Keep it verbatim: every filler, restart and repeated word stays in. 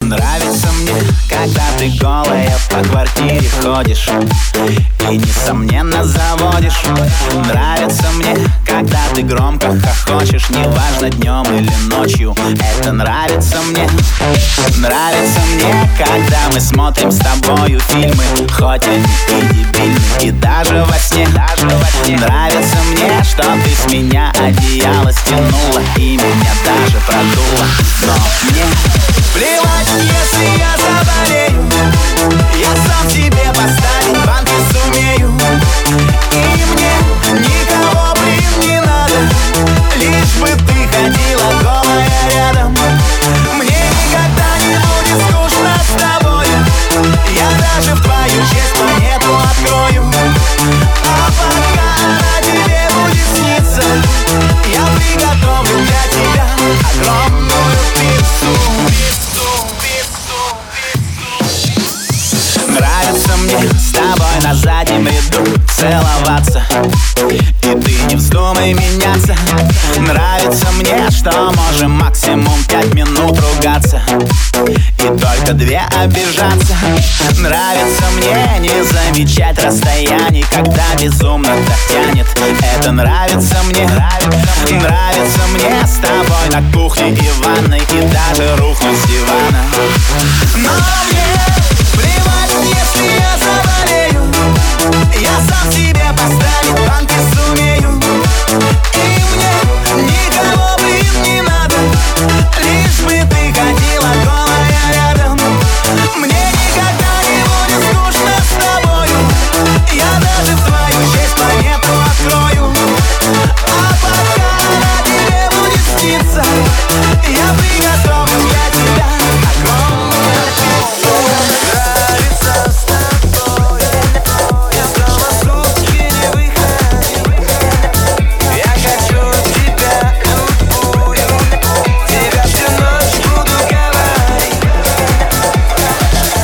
Нравится мне, когда ты голая по квартире ходишь и, несомненно, заводишь. Нравится мне, когда ты громко хохочешь, неважно днем или ночью. Это нравится мне. Нравится мне, когда мы смотрим с тобою фильмы, хоть они и дебильны, и даже во сне. Нравится мне, что ты с меня одеяло стянула и меня даже продула. Но мне плевать, если я заболею, я сам себе поставить банки сумею. И мне никого, блин, не надо, лишь бы ты ходила голая рядом. Мне никогда не будет скучно с тобою, я даже в твою честь планету открою. А пока она тебе будет сниться, я приготовлю для тебя огромную пиццу. Нравится мне с тобой на заднем ряду целоваться, и ты не вздумай меняться. Нравится мне, что можем максимум пять минут ругаться и только две обижаться. Нравится мне не замечать расстояний, когда безумно так тянет. Это нравится мне. Нравится мне с тобой на кухне и ванной, и даже рухнуть с дивана.